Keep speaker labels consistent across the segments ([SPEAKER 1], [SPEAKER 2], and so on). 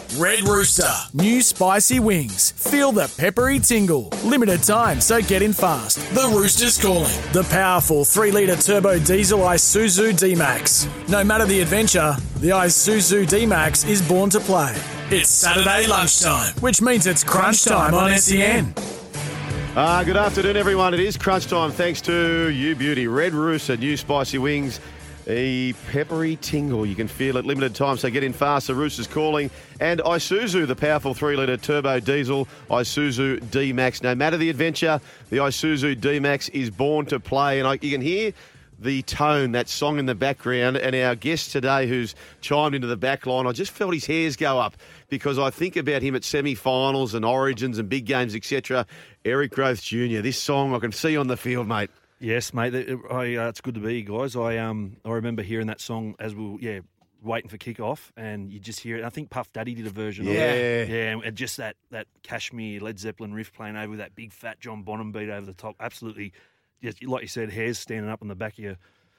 [SPEAKER 1] Red Rooster. New spicy wings. Feel the peppery tingle. Limited time, so get in fast. The Rooster's calling. The powerful 3-litre turbo diesel Isuzu D-Max. No matter the adventure, the Isuzu D-Max is born to play. It's Saturday lunchtime, which means it's crunch time on SEN.
[SPEAKER 2] Good afternoon, everyone. It is crunch time thanks to You Beauty. Red Rooster, new spicy wings. A peppery tingle. You can feel it. Limited time, so get in fast. The Rooster's calling. And Isuzu, the powerful 3-litre turbo diesel Isuzu D-Max. No matter the adventure, the Isuzu D-Max is born to play. And you can hear the tone, that song in the background. And our guest today who's chimed into the back line, I just felt his hairs go up because I think about him at semi-finals and origins and big games, etc. Eric Grothe Jr. This song I can see on the field, mate.
[SPEAKER 3] Yes, mate. It's good to be, guys. I remember hearing that song as we were waiting for kick-off, and you just hear it. I think Puff Daddy did a version of it. Yeah, and just that Kashmir Led Zeppelin riff playing over with that big fat John Bonham beat over the top. Absolutely, just like you said, hairs standing up on the back of your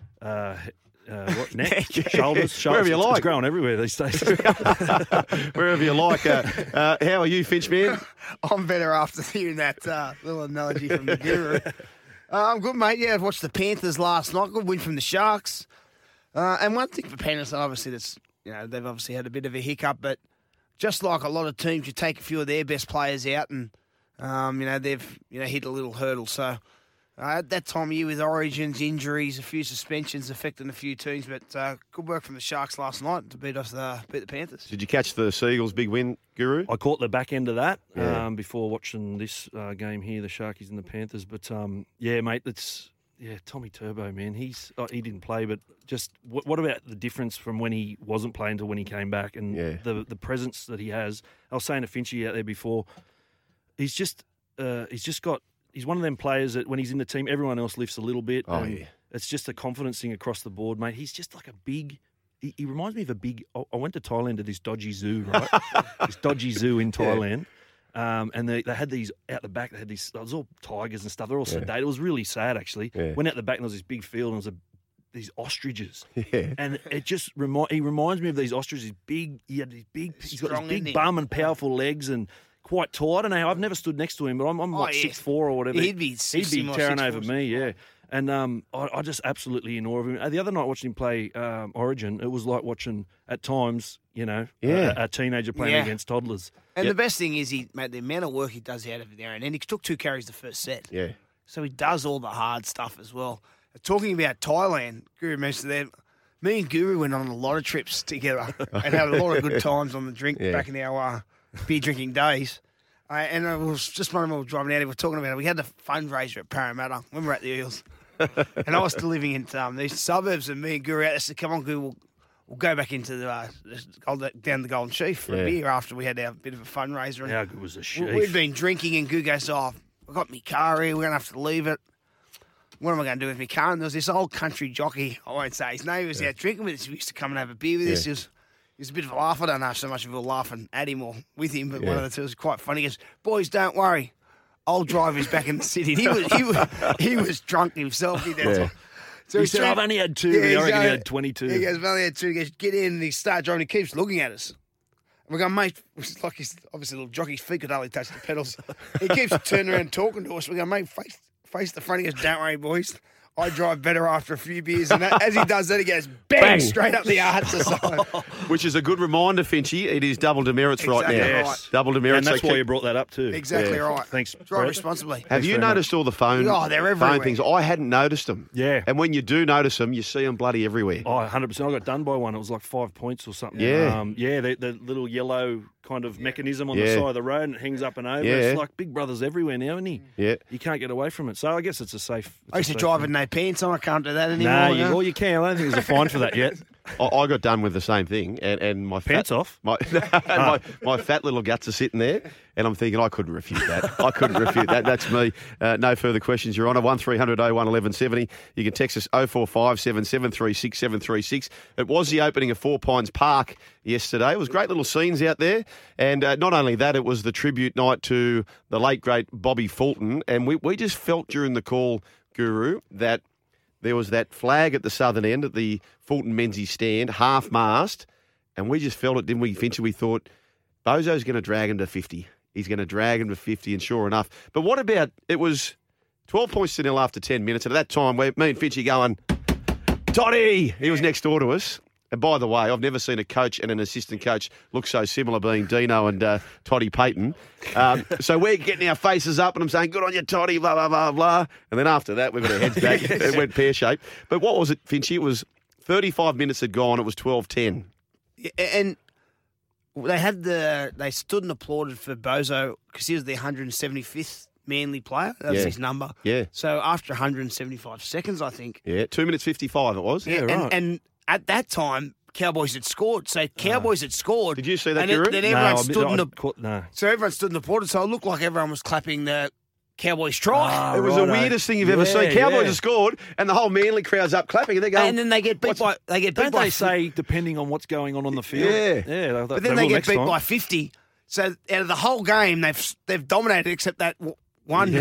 [SPEAKER 3] neck, shoulders.
[SPEAKER 2] Wherever you like.
[SPEAKER 3] It's growing everywhere these days.
[SPEAKER 2] Wherever you like. How are you, Finch man?
[SPEAKER 4] I'm better after hearing that little analogy from the Guru. I'm good, mate. Yeah, I've watched the Panthers last night. Good win from the Sharks. And one thing for Panthers, obviously, they've obviously had a bit of a hiccup, but just like a lot of teams, you take a few of their best players out and, they've hit a little hurdle. So at that time of year with origins, injuries, a few suspensions affecting a few teams, but good work from the Sharks last night to beat the Panthers.
[SPEAKER 2] Did you catch the Seagulls' big win, Guru?
[SPEAKER 3] I caught the back end of that before watching this game here, the Sharkies and the Panthers. But, mate, Tommy Turbo, man. He didn't play, but just what about the difference from when he wasn't playing to when he came back and the presence that he has? I was saying to Finchy out there before, he's one of them players that when he's in the team, everyone else lifts a little bit. It's just a confidence thing across the board, mate. He's just like a big... He reminds me of a big... I went to Thailand to this dodgy zoo, right? This dodgy zoo in Thailand. And they had these out the back. They had these... It was all tigers and stuff. They're all sedated. It was really sad, actually. Yeah. Went out the back and there was this big field and there was these ostriches. Yeah. And it just... He reminds me of these ostriches. He had these big... He's got this big bum and powerful legs and... Quite tall. I don't know. I've never stood next to him, but I'm like 6'4" or whatever.
[SPEAKER 4] He'd be
[SPEAKER 3] tearing over me, yeah. And I just absolutely in awe of him. The other night watching him play Origin, it was like watching at times, a teenager playing against toddlers.
[SPEAKER 4] And the best thing is, the amount of work he does out of there, and he took 2 carries the first set.
[SPEAKER 2] Yeah.
[SPEAKER 4] So he does all the hard stuff as well. Talking about Thailand, Guru mentioned that. Me and Guru went on a lot of trips together and had a lot of good times on the drink back in our beer drinking days. And it was just one of them we were driving out here, we were talking about it. We had the fundraiser at Parramatta when we were at the Eels. And I was still living in these suburbs, and me and Guru out there said, come on, Guru, we'll go back into down the Golden Sheaf for a beer after we had our bit of a fundraiser. And
[SPEAKER 3] how good was the Sheaf?
[SPEAKER 4] We'd been drinking, and Guru goes, I got my car here, we're going to have to leave it. What am I going to do with my car? And there was this old country jockey, I won't say his name, he was out drinking with us. He used to come and have a beer with us. He was a bit of a laugh. I don't know so much if we were laughing at him or with him, but one of the two was quite funny. He goes, boys, don't worry. I'll drive us back in the city. And he was drunk himself.
[SPEAKER 3] So he said, I've only had 2, but I reckon he had 22.
[SPEAKER 4] He goes, I've only had 2. He goes, get in, and he starts driving. He keeps looking at us. And we're going, mate, it's like his obviously little jockey's feet could only touch the pedals. He keeps turning around talking to us. We're going, mate, face the front. He goes, don't worry, boys. I drive better after a few beers. And as he does that, he goes bang, straight up the arts.
[SPEAKER 2] Which is a good reminder, Finchy. It is double demerits right now.
[SPEAKER 3] Yes.
[SPEAKER 2] Double demerits.
[SPEAKER 3] And that's why you brought that up too.
[SPEAKER 4] Exactly right.
[SPEAKER 3] Thanks,
[SPEAKER 4] drive responsibly.
[SPEAKER 2] Have you noticed all the phone things? I hadn't noticed them.
[SPEAKER 3] Yeah.
[SPEAKER 2] And when you do notice them, you see them bloody everywhere.
[SPEAKER 3] Oh, 100%. I got done by one. It was like 5 points or something.
[SPEAKER 2] Yeah.
[SPEAKER 3] The little yellow kind of mechanism on the side of the road and it hangs up and over.
[SPEAKER 2] Yeah.
[SPEAKER 3] It's like Big Brother's everywhere now, isn't he?
[SPEAKER 2] Yeah.
[SPEAKER 3] You can't get away from it. So I guess it's a safe...
[SPEAKER 4] I used to drive with no pants on. I can't do that anymore.
[SPEAKER 3] No, you can. I don't think there's a fine for that yet.
[SPEAKER 2] I got done with the same thing, and my
[SPEAKER 3] pants off.
[SPEAKER 2] My fat little guts are sitting there, and I'm thinking I couldn't refute that. That's me. No further questions, Your Honour. 1300 01 1170. You can text us 0457 736 736. It was the opening of Four Pines Park yesterday. It was great little scenes out there, and not only that, it was the tribute night to the late great Bobby Fulton, and we just felt during the call, Guru, that there was that flag at the southern end at the Fulton Menzies stand, half-mast, and we just felt it, didn't we, Fincher? We thought, Bozo's going to drag him to 50. He's going to drag him to 50, and sure enough. But what about, it was 12 points to nil after 10 minutes, and at that time, me and Finchy going, Toddy! He was next door to us. And by the way, I've never seen a coach and an assistant coach look so similar, being Dino and Toddy Payton. So we're getting our faces up, and I'm saying, good on you, Toddy, blah, blah, blah, blah. And then after that, we got our heads back. It went pear-shaped. But what was it, Finchy? It was 35 minutes had gone. It was 12-10.
[SPEAKER 4] And they stood and applauded for Bozo because he was the 175th Manly player. That was his number.
[SPEAKER 2] Yeah.
[SPEAKER 4] So after 175 seconds, I think.
[SPEAKER 2] Yeah, 2 minutes 55 it was.
[SPEAKER 3] Yeah, right.
[SPEAKER 4] And at that time, Cowboys had scored. So Cowboys had scored.
[SPEAKER 2] Did you see that,
[SPEAKER 4] and
[SPEAKER 2] Guru?
[SPEAKER 4] then everyone stood
[SPEAKER 3] No.
[SPEAKER 4] So everyone stood and applauded. So it looked like everyone was clapping the Cowboys try.
[SPEAKER 2] It was the weirdest thing you've ever seen. Cowboys have scored, and the whole Manly crowd's up clapping, and they're going.
[SPEAKER 4] And then they get beat by.
[SPEAKER 3] Don't they say depending on what's going on the field?
[SPEAKER 2] Yeah.
[SPEAKER 4] But then they get beat by 50. So out of the whole game, they've dominated except that one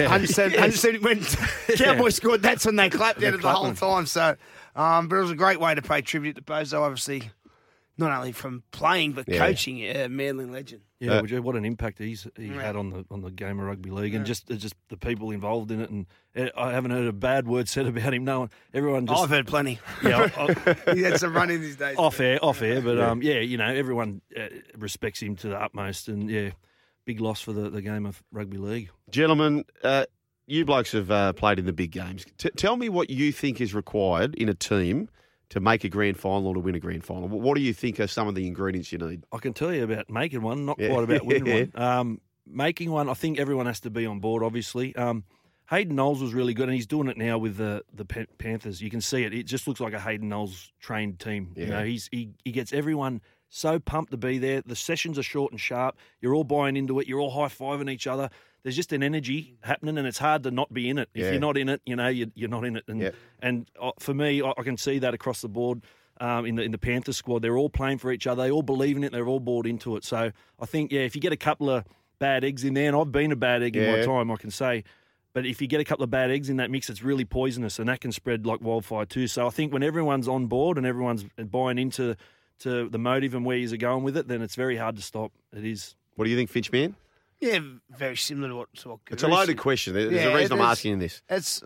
[SPEAKER 4] 170 when Cowboys scored. That's when they clapped out of the whole time. So, but it was a great way to pay tribute to Bozo, obviously, not only from playing but coaching. Manly legend.
[SPEAKER 3] Yeah, what an impact he had on the game of rugby league, and just the people involved in it. And I haven't heard a bad word said about him. No one, everyone. Just,
[SPEAKER 4] I've heard plenty.
[SPEAKER 3] Yeah,
[SPEAKER 4] he had some running these days.
[SPEAKER 3] Off air, but everyone respects him to the utmost, and big loss for the game of rugby league.
[SPEAKER 2] Gentlemen, you blokes have played in the big games. Tell me what you think is required in a team to make a grand final or to win a grand final. What do you think are some of the ingredients you need?
[SPEAKER 3] I can tell you about making one, not quite about winning one. Making one, I think everyone has to be on board, obviously. Hayden Knowles was really good, and he's doing it now with the Panthers. You can see it. It just looks like a Hayden Knowles trained team.
[SPEAKER 2] Yeah.
[SPEAKER 3] You know, he gets everyone so pumped to be there. The sessions are short and sharp. You're all buying into it. You're all high-fiving each other. There's just an energy happening, and it's hard to not be in it. If you're not in it, you're not in it. And for me, I can see that across the board in the Panthers squad. They're all playing for each other. They all believe in it. They're all bought into it. So I think, if you get a couple of bad eggs in there, and I've been a bad egg in my time, I can say, but if you get a couple of bad eggs in that mix, it's really poisonous, and that can spread like wildfire too. So I think when everyone's on board and everyone's buying into the motive and where you're going with it, then it's very hard to stop. It is.
[SPEAKER 2] What do you think, Finchman?
[SPEAKER 4] Yeah, very similar to what
[SPEAKER 2] it's a loaded question. There's a reason I'm asking you this.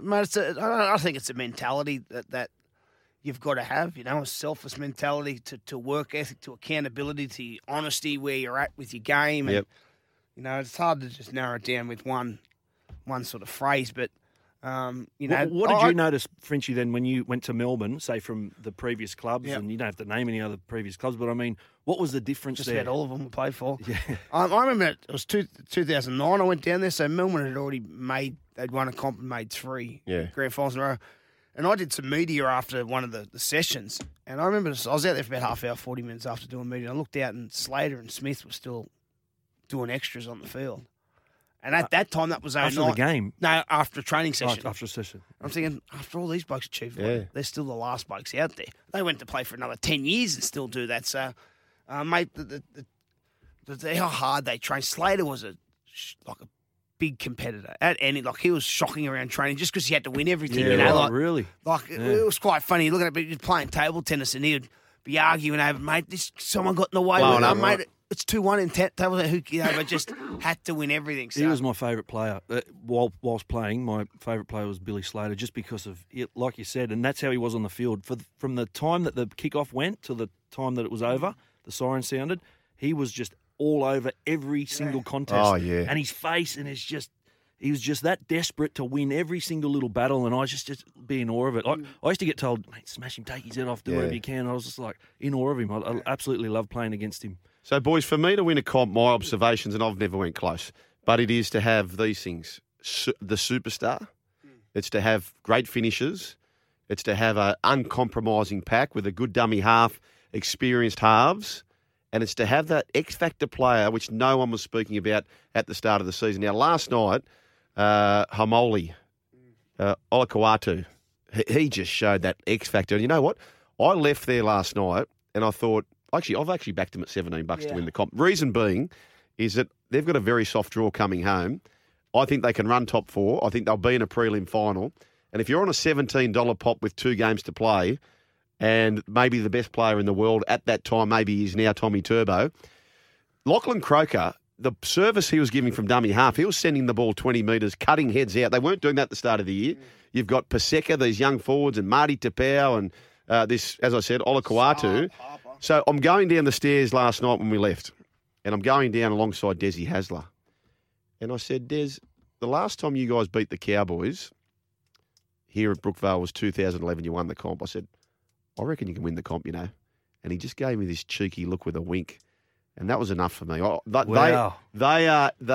[SPEAKER 4] I think it's a mentality that you've got to have, a selfless mentality to work ethic, to accountability, to honesty where you're at with your game. And, it's hard to just narrow it down with one sort of phrase, but what
[SPEAKER 3] did you notice, Frenchie, then when you went to Melbourne, say from the previous clubs, and you don't have to name any other previous clubs, but I mean, what was the difference
[SPEAKER 4] just
[SPEAKER 3] there?
[SPEAKER 4] about all of them we played for.
[SPEAKER 3] Yeah.
[SPEAKER 4] I remember it was 2009 I went down there, so Melbourne had already they'd won a comp and made 3 grand finals in a row. And I did some media after one of the sessions, and I remember I was out there for about half hour, 40 minutes after doing media, and I looked out and Slater and Smith were still doing extras on the field. And at that time, that was
[SPEAKER 3] after the game.
[SPEAKER 4] No, after a training session.
[SPEAKER 3] After a session.
[SPEAKER 4] I'm thinking, after all these blokes achieved, they're still the last blokes out there. They went to play for another 10 years and still do that. So, mate, how hard they train. Slater was a big competitor at any. Like he was shocking around training just because he had to win everything.
[SPEAKER 3] Really.
[SPEAKER 4] It was quite funny looking at it. He was playing table tennis and he'd be arguing over, mate. Someone got in the way. Mate. It's 2-1 in table. But just had to win everything. So.
[SPEAKER 3] He was my favourite player. Whilst playing, my favourite player was Billy Slater, just because of it, like you said, and that's how he was on the field. From the time that the kickoff went to the time that it was over, the siren sounded, he was just all over every single contest.
[SPEAKER 2] Oh, yeah.
[SPEAKER 3] And his face, and he was just that desperate to win every single little battle, and I was just be in awe of it. I used to get told, mate, smash him, take his head off, do whatever you can. And I was just like in awe of him. I absolutely love playing against him.
[SPEAKER 2] So, boys, for me to win a comp, my observations, and I've never went close, but it is to have these things. The superstar. It's to have great finishes. It's to have an uncompromising pack with a good dummy half, experienced halves. And it's to have that X-factor player, which no one was speaking about at the start of the season. Now, last night, Hamoli, Olakau'atu, he just showed that X-factor. And you know what? I left there last night and I thought, I've actually backed them at $17 to win the comp. Reason being is that they've got a very soft draw coming home. I think they can run top 4. I think they'll be in a prelim final. And if you're on a $17 pop with 2 games to play, and maybe the best player in the world at that time, maybe he is now Tommy Turbo, Lachlan Croker, the service he was giving from dummy half, he was sending the ball 20 metres, cutting heads out. They weren't doing that at the start of the year. You've got Paseka, these young forwards, and Marty Tapau, and this, as I said, Olakauatu. So I'm going down the stairs last night when we left, and I'm going down alongside Desi Hasler. And I said, Des, the last time you guys beat the Cowboys here at Brookvale was 2011. You won the comp. I said, I reckon you can win the comp, you know. And he just gave me this cheeky look with a wink. And that was enough for me.
[SPEAKER 3] Wow.
[SPEAKER 2] They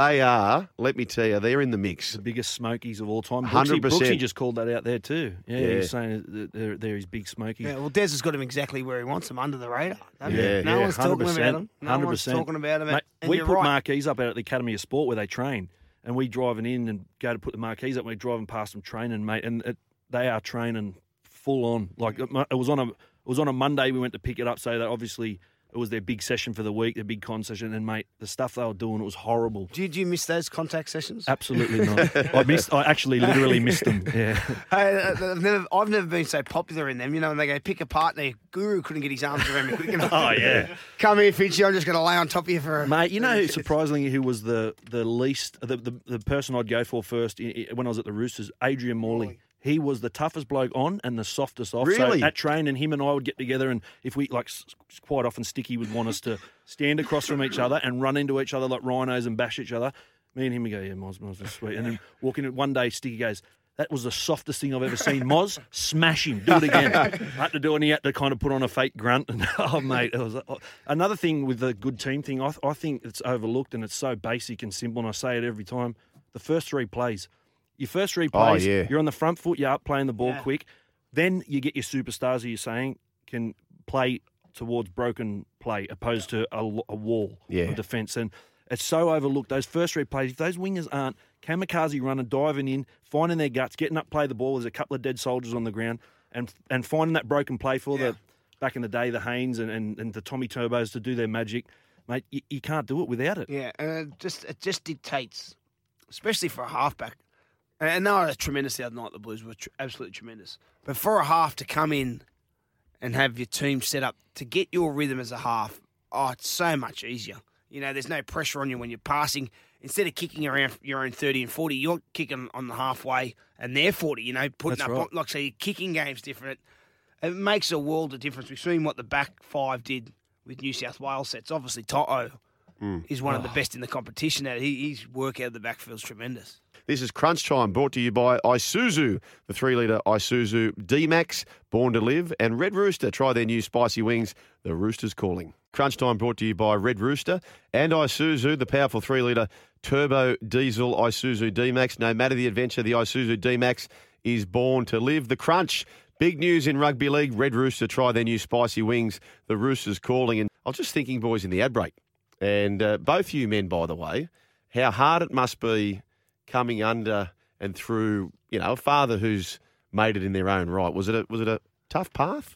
[SPEAKER 2] are, let me tell you, they're in the mix.
[SPEAKER 3] The biggest smokies of all time.
[SPEAKER 2] 100%.
[SPEAKER 3] Brooksy just called that out there too.
[SPEAKER 2] Yeah.
[SPEAKER 3] He's saying that they're his big smokies.
[SPEAKER 4] Yeah, well, Des has got him exactly where he wants him, under the radar.
[SPEAKER 2] Yeah,
[SPEAKER 4] No one's talking
[SPEAKER 3] 100%,
[SPEAKER 4] about him. No one's
[SPEAKER 3] 100%.
[SPEAKER 4] talking about him.
[SPEAKER 3] Mate,
[SPEAKER 4] and
[SPEAKER 3] we
[SPEAKER 4] you're
[SPEAKER 3] put
[SPEAKER 4] right.
[SPEAKER 3] marquees up out at the Academy of Sport where they train, and we driving in and go to put the marquees up. And we're driving past them training, mate, and they are training full on. Like it was on a Monday. We went to pick it up, so that obviously it was their big session for the week, their big con session, and mate, the stuff they were doing, it was horrible.
[SPEAKER 4] Did you miss those contact sessions?
[SPEAKER 3] Absolutely not. I actually literally missed them. Yeah.
[SPEAKER 4] Hey, I've never been so popular in them. You know, when they go pick a partner, Guru couldn't get his arms around me quick enough.
[SPEAKER 3] Oh yeah.
[SPEAKER 4] Come here, Fitchy. I'm just going to lay on top of you for a...
[SPEAKER 3] Mate, you know, surprisingly, who was the least, the person I'd go for first when I was at the Roosters, Adrian Morley. He was the toughest bloke on and the softest off.
[SPEAKER 2] Really?
[SPEAKER 3] So at train, and him and I would get together, and if we, like, quite often Sticky would want us to stand across from each other and run into each other like rhinos and bash each other. Me and him would go, yeah, Moz, that's sweet. And then walking in, one day, Sticky goes, that was the softest thing I've ever seen. Moz, smash him, do it again. I had to do it, and he had to kind of put on a fake grunt. And oh, mate, it was another thing with the good team thing. I think it's overlooked, and it's so basic and simple, and I say it every time. The first three plays. Your first three plays, you're on the front foot, you're up playing the ball quick. Then you get your superstars, who you're saying, can play towards broken play opposed to a wall of defence. And it's so overlooked. Those first three plays, if those wingers aren't kamikaze running, diving in, finding their guts, getting up, play the ball, there's a couple of dead soldiers on the ground, and finding that broken play for the back in the day, the Haynes and the Tommy Turbos to do their magic, mate, you can't do it without it.
[SPEAKER 4] Yeah, and it just dictates, especially for a halfback. And they were tremendous the other night, the Blues were absolutely tremendous. But for a half to come in and have your team set up to get your rhythm as a half, it's so much easier. You know, there's no pressure on you when you're passing. Instead of kicking around your own 30 and 40, you're kicking on the halfway and they're 40, you know, putting
[SPEAKER 3] That's
[SPEAKER 4] up,
[SPEAKER 3] right.
[SPEAKER 4] like, so your kicking game's different. It makes a world of difference. We've seen what the back five did with New South Wales sets. Obviously, Toto is one of the best in the competition. His work out of the backfield's tremendous.
[SPEAKER 2] This is Crunch Time, brought to you by Isuzu, the 3-litre Isuzu D-Max, born to live, and Red Rooster. Try their new spicy wings. The Rooster's calling. Crunch Time brought to you by Red Rooster and Isuzu, the powerful 3-litre turbo diesel Isuzu D-Max. No matter the adventure, the Isuzu D-Max is born to live. The Crunch. Big news in rugby league. Red Rooster try their new spicy wings. The Rooster's calling. And I was just thinking, boys, in the ad break, and both you men, by the way, how hard it must be coming under and through, you know, a father who's made it in their own right. Was it a tough path?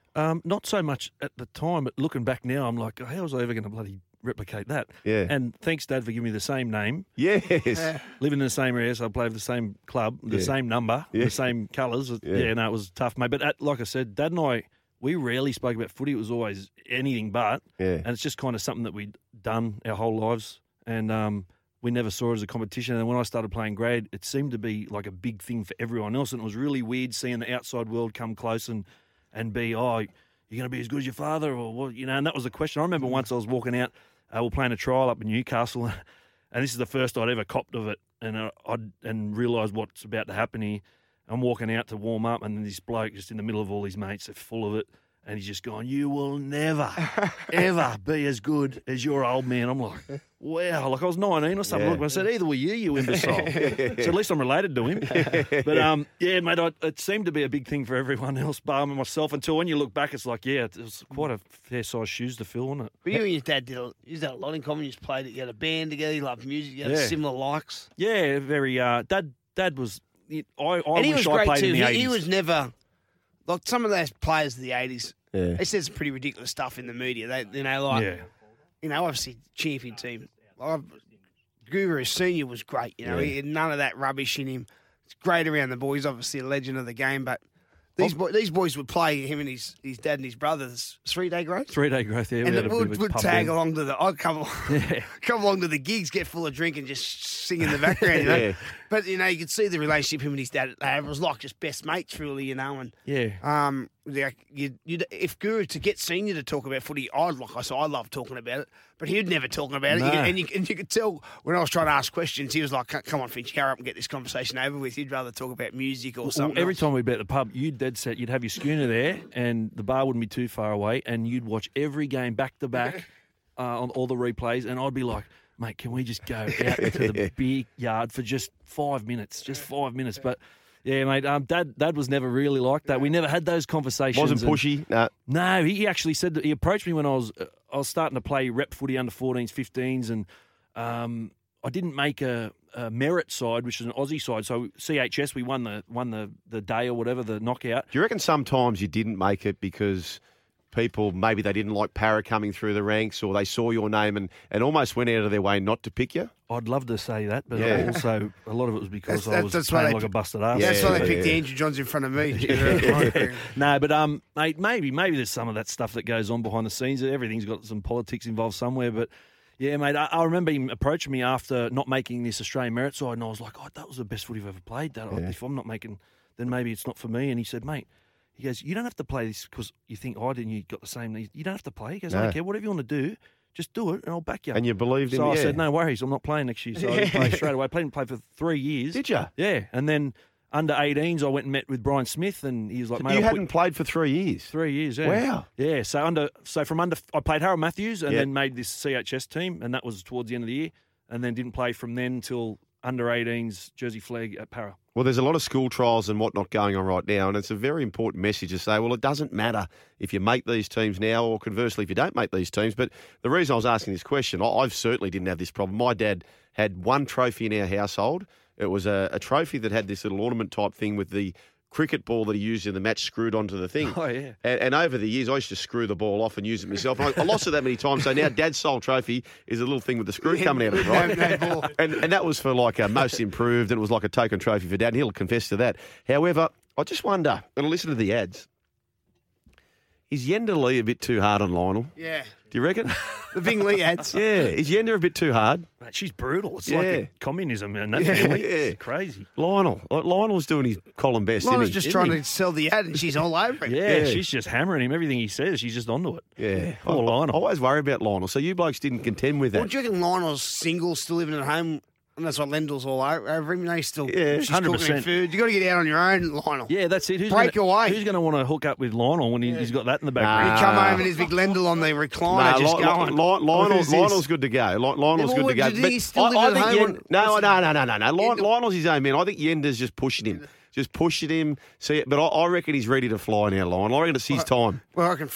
[SPEAKER 3] Not so much at the time, but looking back now, I'm like, how was I ever going to bloody replicate that?
[SPEAKER 2] Yeah.
[SPEAKER 3] And thanks, Dad, for giving me the same name.
[SPEAKER 2] Yes.
[SPEAKER 3] Living in the same area, so I played for the same club, the same number, the same colours. Yeah, no, it was tough, mate. But like I said, Dad and I, we rarely spoke about footy. It was always anything but.
[SPEAKER 2] Yeah.
[SPEAKER 3] And it's just kind of something that we'd done our whole lives. And we never saw it as a competition. And when I started playing grade, it seemed to be like a big thing for everyone else. And it was really weird seeing the outside world come close and be, you're going to be as good as your father, or what, you know. And that was the question. I remember once I was walking out, we were playing a trial up in Newcastle, and this is the first I'd ever copped of it, and realised what's about to happen here. I'm walking out to warm up, and then this bloke just in the middle of all his mates, they're full of it, and he's just going, "You will never, ever be as good as your old man." I'm like, wow, like I was 19 or something.
[SPEAKER 2] Yeah.
[SPEAKER 3] Look, I said, either were you imbecile. So at least I'm related to him. But yeah, mate, it seemed to be a big thing for everyone else, bar myself, until when you look back, it's like, yeah, it was quite a fair-sized shoes to fill, wasn't it?
[SPEAKER 4] But you and your dad did a lot in common. You just played it. You had a band together. You loved music. You had similar likes.
[SPEAKER 3] Yeah, very. Dad was. I
[SPEAKER 4] And he
[SPEAKER 3] wish
[SPEAKER 4] was
[SPEAKER 3] I
[SPEAKER 4] great
[SPEAKER 3] played
[SPEAKER 4] too.
[SPEAKER 3] in the 80s.
[SPEAKER 4] He was never like some of those players of the 80s.
[SPEAKER 2] Yeah.
[SPEAKER 4] They said some pretty ridiculous stuff in the media. They, obviously champion team. Guru Senior was great. He had none of that rubbish in him. It's great around the ball. He's obviously a legend of the game, but These boys would play, him and his dad and his brothers, 3-day growth.
[SPEAKER 3] 3-day growth, yeah.
[SPEAKER 4] And
[SPEAKER 3] we had
[SPEAKER 4] it
[SPEAKER 3] a bit of a
[SPEAKER 4] would
[SPEAKER 3] pub
[SPEAKER 4] tag
[SPEAKER 3] then.
[SPEAKER 4] along to the. I'd come along to the gigs, get full of drink, and just sing in the background. You know?
[SPEAKER 2] Yeah.
[SPEAKER 4] But you could see the relationship him and his dad. It was like just best mates, really. And
[SPEAKER 3] Yeah.
[SPEAKER 4] if Guru to get Senior to talk about footy, I love talking about it, but he'd never talk about it.
[SPEAKER 3] No.
[SPEAKER 4] And you could tell when I was trying to ask questions, he was like, "Come on, Finch, hurry up and get this conversation over with." He'd rather talk about music or something.
[SPEAKER 3] Every
[SPEAKER 4] else.
[SPEAKER 3] time we'd be at the pub, you'd dead set, you'd have your schooner there and the bar wouldn't be too far away and you'd watch every game back to back on all the replays and I'd be like, mate, can we just go out into the big yard for just 5 minutes? Just 5 minutes. But yeah, mate, Dad was never really like that. We never had those conversations.
[SPEAKER 2] Wasn't pushy. No.
[SPEAKER 3] No, he actually said that he approached me when I was starting to play rep footy under 14s, 15s, and I didn't make a merit side, which is an Aussie side. So CHS, we won the day or whatever, the knockout.
[SPEAKER 2] Do you reckon sometimes you didn't make it because people, maybe they didn't like Para coming through the ranks or they saw your name and almost went out of their way not to pick you?
[SPEAKER 3] I'd love to say that, but
[SPEAKER 2] Yeah.
[SPEAKER 3] also a lot of it was because I was
[SPEAKER 4] That's why
[SPEAKER 3] playing
[SPEAKER 4] they
[SPEAKER 3] like a busted ass.
[SPEAKER 4] That's why they
[SPEAKER 2] Yeah.
[SPEAKER 4] picked Andrew Johns in front of me.
[SPEAKER 3] No, but mate, maybe there's some of that stuff that goes on behind the scenes. Everything's got some politics involved somewhere, but yeah, mate, I remember him approaching me after not making this Australian merit side, and I was like, "Oh, that was the best footy I've ever played. That if I'm not making, then maybe it's not for me." And he said, "Mate," he goes, "You don't have to play this because you think I did and you got the same needs. You don't have to play." He goes, "I don't care. Whatever you want to do, just do it, and I'll back you."
[SPEAKER 2] And you believed him,
[SPEAKER 3] So I
[SPEAKER 2] yeah.
[SPEAKER 3] said, "No worries, I'm not playing next year." So I didn't play straight away. I didn't play for 3 years.
[SPEAKER 2] Did you?
[SPEAKER 3] Yeah, and then under 18s, I went and met with Brian Smith, and he was like, "Mate,
[SPEAKER 2] You
[SPEAKER 3] I'll
[SPEAKER 2] hadn't played for 3 years.
[SPEAKER 3] 3 years, yeah.
[SPEAKER 2] Wow.
[SPEAKER 3] Yeah, so from under, I played Harold Matthews and
[SPEAKER 2] Yep.
[SPEAKER 3] then made this CHS team, and that was towards the end of the year, and then didn't play from then till under 18s Jersey flag at Para.
[SPEAKER 2] Well, there's a lot of school trials and whatnot going on right now, and it's a very important message to say, well, it doesn't matter if you make these teams now or conversely if you don't make these teams. But the reason I was asking this question, I certainly didn't have this problem. My dad had one trophy in our household. It was a trophy that had this little ornament type thing with the cricket ball that he used in the match screwed onto the thing.
[SPEAKER 3] Oh, yeah.
[SPEAKER 2] And over the years, I used to screw the ball off and use it myself. And I lost it that many times. So now Dad's sole trophy is a little thing with the screw coming out of it, right?
[SPEAKER 4] No ball.
[SPEAKER 2] And that was for like a most improved, and it was like a token trophy for Dad, and he'll confess to that. However, I just wonder, and I listen to the ads, is Yender Lee a bit too hard on Lionel?
[SPEAKER 4] Yeah.
[SPEAKER 2] Do you reckon?
[SPEAKER 4] The Bing Lee ads.
[SPEAKER 2] Yeah. Is Yender a bit too hard?
[SPEAKER 3] Mate, she's brutal. It's
[SPEAKER 2] Yeah.
[SPEAKER 3] like a communism in that
[SPEAKER 2] Yeah,
[SPEAKER 3] family.
[SPEAKER 2] yeah.
[SPEAKER 3] It's crazy.
[SPEAKER 2] Lionel's doing his column best,
[SPEAKER 4] Lionel's
[SPEAKER 2] isn't he?
[SPEAKER 4] just trying to sell the ad and she's all over it.
[SPEAKER 3] Yeah,
[SPEAKER 2] Yeah.
[SPEAKER 3] she's just hammering him. Everything he says, she's just onto it.
[SPEAKER 2] Yeah.
[SPEAKER 3] Poor Lionel.
[SPEAKER 2] I always worry about Lionel. So you blokes didn't contend with
[SPEAKER 4] Well,
[SPEAKER 2] that.
[SPEAKER 4] do you reckon Lionel's single, still living at home? And that's what Lendl's all over him. He's still
[SPEAKER 2] Yeah,
[SPEAKER 4] she's cooking him
[SPEAKER 3] 100%.
[SPEAKER 4] food. You got to get out on your own, Lionel.
[SPEAKER 3] Yeah, that's it. Who's
[SPEAKER 4] Break
[SPEAKER 3] gonna,
[SPEAKER 4] away.
[SPEAKER 3] Who's going to want to hook up with Lionel when he's got that in the
[SPEAKER 4] You
[SPEAKER 3] background?
[SPEAKER 4] come home and his big Lendl on the recliner
[SPEAKER 2] No,
[SPEAKER 4] just going.
[SPEAKER 2] Lionel's
[SPEAKER 4] Who's this?
[SPEAKER 2] good to go. Lionel's
[SPEAKER 4] Yeah,
[SPEAKER 2] good to
[SPEAKER 4] well,
[SPEAKER 2] go.
[SPEAKER 4] he's still living at home on-
[SPEAKER 2] No.
[SPEAKER 4] Yender-
[SPEAKER 2] Lionel's his own man. I think Yender's just pushing him. Just pushing him. See, but I reckon he's ready to fly now, Lionel. I reckon it's his time.
[SPEAKER 4] Well, I reckon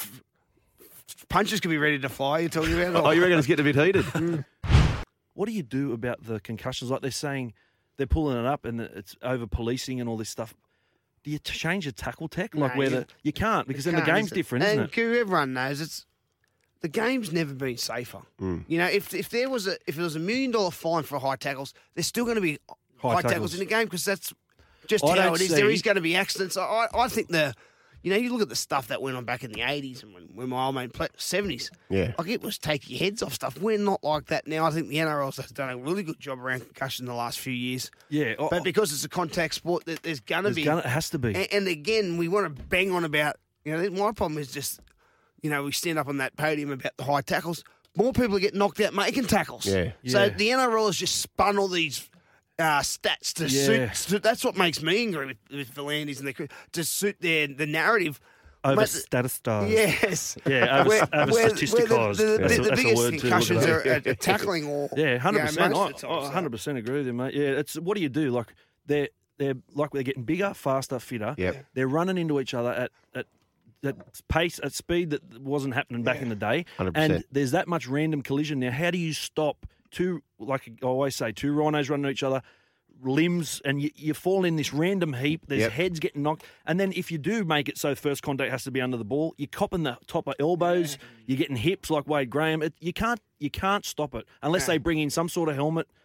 [SPEAKER 4] punches could be ready to fly. You're talking about.
[SPEAKER 2] Oh, you reckon it's getting a bit heated?
[SPEAKER 3] What do you do about the concussions? Like they're saying they're pulling it up and it's over policing and all this stuff. Do you change the tackle tech? Like
[SPEAKER 4] No,
[SPEAKER 3] where you can't because then the game's different, isn't it?
[SPEAKER 4] And everyone knows the game's never been safer.
[SPEAKER 2] Mm.
[SPEAKER 4] You know, if there was a $1 million fine for high tackles, there's still going to be high tackles in the game because that's just
[SPEAKER 3] I
[SPEAKER 4] how
[SPEAKER 3] don't
[SPEAKER 4] it is.
[SPEAKER 3] see-
[SPEAKER 4] There is going to be accidents. I think you look at the stuff that went on back in the 80s and when my old mate played 70s.
[SPEAKER 2] Yeah.
[SPEAKER 4] Like it was take your heads off stuff. We're not like that now. I think the NRL has done a really good job around concussion in the last few years.
[SPEAKER 3] Yeah,
[SPEAKER 4] But because it's a contact sport, there's going to be.
[SPEAKER 3] it has to be.
[SPEAKER 4] And again, we want to bang on about, my problem is just, we stand up on that podium about the high tackles. More people get knocked out making tackles.
[SPEAKER 2] Yeah.
[SPEAKER 4] So
[SPEAKER 3] Yeah.
[SPEAKER 4] the NRL has just spun all these stats to
[SPEAKER 3] Yeah.
[SPEAKER 4] suit. That's what makes me angry with Volandis and to suit the narrative.
[SPEAKER 3] Over
[SPEAKER 4] Mate,
[SPEAKER 3] statistised.
[SPEAKER 4] Yes.
[SPEAKER 3] Yeah, over statisticized.
[SPEAKER 4] The
[SPEAKER 3] That's a
[SPEAKER 4] biggest
[SPEAKER 3] word too,
[SPEAKER 4] concussions
[SPEAKER 3] look at
[SPEAKER 4] are tackling or
[SPEAKER 3] Yeah, 100%.
[SPEAKER 4] most of the time,
[SPEAKER 3] I
[SPEAKER 4] so.
[SPEAKER 3] 100% agree with you, mate. Yeah, it's what do you do? Like they're getting bigger, faster, fitter.
[SPEAKER 2] Yep.
[SPEAKER 3] They're running into each other at pace, at speed that wasn't happening back in the day.
[SPEAKER 2] 100%.
[SPEAKER 3] And there's that much random collision now. How do you stop two? Like I always say, two rhinos running into each other. Limbs and you fall in this random heap. There's
[SPEAKER 2] Yep.
[SPEAKER 3] heads getting knocked, and then if you do make it so first contact has to be under the ball, you're copping the top of elbows. You're getting hips like Wade Graham. You can't stop it unless they bring in some sort of helmet,